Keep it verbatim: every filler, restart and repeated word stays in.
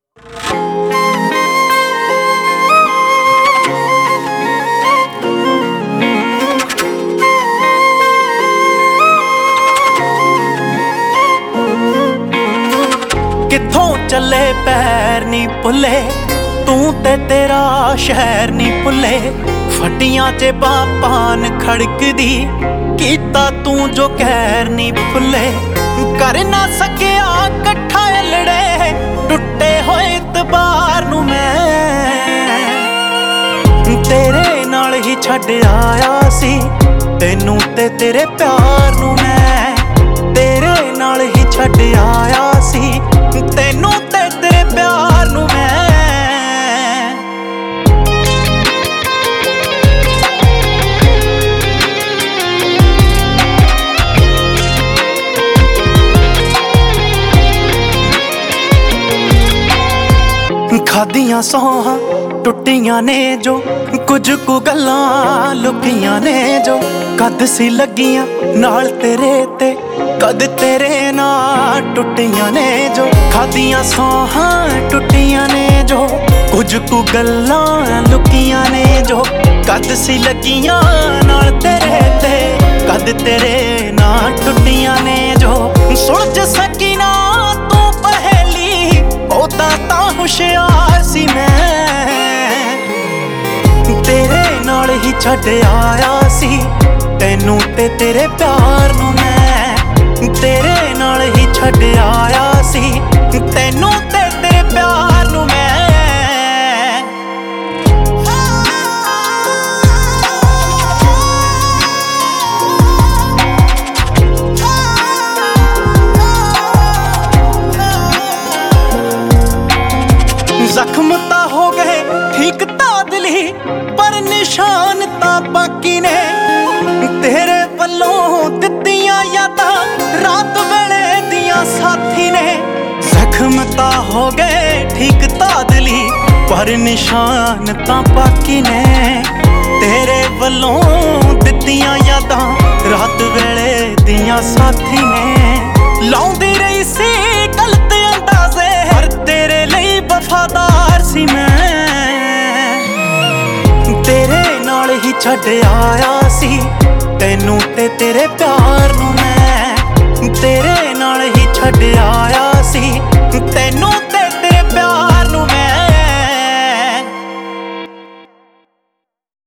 ਕਿੱਥੋਂ ਚੱਲੇ ਪੈਰ ਨੀ ਭੁੱਲੇ, ਤੂੰ ਤੇ ਤੇਰਾ ਸ਼ਹਿਰ ਨੀ ਭੁੱਲੇ। ਫੱਟੀਆਂ 'ਚ ਪਾਨ ਖੜਕਦੀ, ਕੀਤਾ ਤੂੰ ਜੋ ਕਹਿਰ ਨੀ ਭੁੱਲੇ। ਕਰ ਨਾ ਸਕਿਆ ਇਕੱਠਾ ਲੜੇ, ਟੁੱਟੇ ਹੋਏ ਇਤਬਾਰ ਨੂੰ ਮੈਂ ਤੇਰੇ ਨਾਲ ਹੀ ਛੱਡ ਆਇਆ ਸੀ। ਤੈਨੂੰ ਤੇ ਤੇਰੇ ਪਿਆਰ ਨੂੰ ਮੈਂ ਤੇਰੇ ਨਾਲ ਹੀ ਛੱਡ ਆਇਆ ਸੀ। ਤੈਨੂੰ ਤੇ ਤੇਰੇ ਪਿਆਰ ਨੂੰ ਮੈਂ ਖਾਦੀਆਂ ਸੌਹਾਂ ਟੁੱਟੀਆਂ ਨੇ ਜੋ, ਕੁਝ ਕੁ ਗੱਲਾਂ ਲੁਕੀਆਂ ਨੇ ਜੋ। ਕਦ ਸੀ ਲੱਗੀਆਂ ਨਾਲ ਤੇਰੇ ਤੇ, ਕਦ ਤੇਰੇ ਨਾਲ ਟੁੱਟੀਆਂ ਨੇ ਜੋ। ਖਾਦੀਆਂ ਸੌਹਾਂ ਟੁੱਟੀਆਂ ਨੇ ਜੋ, ਕੁਝ ਕੁ ਗੱਲਾਂ ਲੁਕੀਆਂ ਨੇ ਜੋ। ਕਦ ਸੀ ਲੱਗੀਆਂ ਨਾਲ ਤੇਰੇ ਤੇ, ਕਦ ਤੇਰੇ ਨਾਲ ਟੁੱਟੀਆਂ ਨੇ ਜੋ। ਸੁਲਝ ਸਕੀ ਨਾ ਤੂੰ ਪਹੇਲੀ, ਉਦਾਂ ਤਾਂ ਹੁਸ਼ਿਆਰ ਸੀ ਮੈਂ। ਤੇਰੇ ਨਾਲ ਹੀ ਛੱਡ ਆਇਆ ਸੀ, ਤੈਨੂੰ ਤੇ ਤੇਰੇ ਪਿਆਰ ਨੂੰ ਮੈਂ ਤੇਰੇ ਨਾਲ ਹੀ ਛੱਡ ਆਇਆ ਸੀ। ਤੈਨੂੰ ਤੇ ਤੇਰੇ ਪਿਆਰ ਨੂੰ ਮੈਂ ਜ਼ਖਮ ਤਾਂ ਹੋ ਗਏ ਠੀਕ ਤਾਂ ਦਿਲੀ, ਪਰ ਨਿਸ਼ਾਨ ਤਾਂ ਬਾਕੀ ਨੇ। ਤੇਰੇ ਵੱਲੋਂ ਦਿੱਤੀਆਂ ਯਾਦਾਂ ਰਾਤ ਵੇਲੇ ਦੀਆਂ ਸਾਥੀ ਨੇ। ਜ਼ਖਮ ਤਾਂ ਹੋ ਗਏ ਠੀਕ ਤਾਂ ਦਿਲੀ, ਪਰ ਨਿਸ਼ਾਨ ਤਾਂ ਬਾਕੀ ਨੇ। ਤੇਰੇ ਵੱਲੋਂ ਦਿੱਤੀਆਂ ਯਾਦਾਂ ਰਾਤ ਵੇਲੇ ਦੀਆਂ ਸਾਥੀ ਨੇ। ਲਾਉਂਦੀ ਰਹੀ ਸੀ ਗਲਤ ਅੰਦਾਜ਼ੇ, ਪਰ ਤੇਰੇ ਲਈ ਵਫਾਦਾਰ ਸੀ ਮੈਂ। ਤੇਰੇ ਨਾਲ ਹੀ ਛੱਡ ਆਇਆ ਸੀ, ਤੈਨੂੰ ਤੇ ਤੇਰੇ ਪਿਆਰ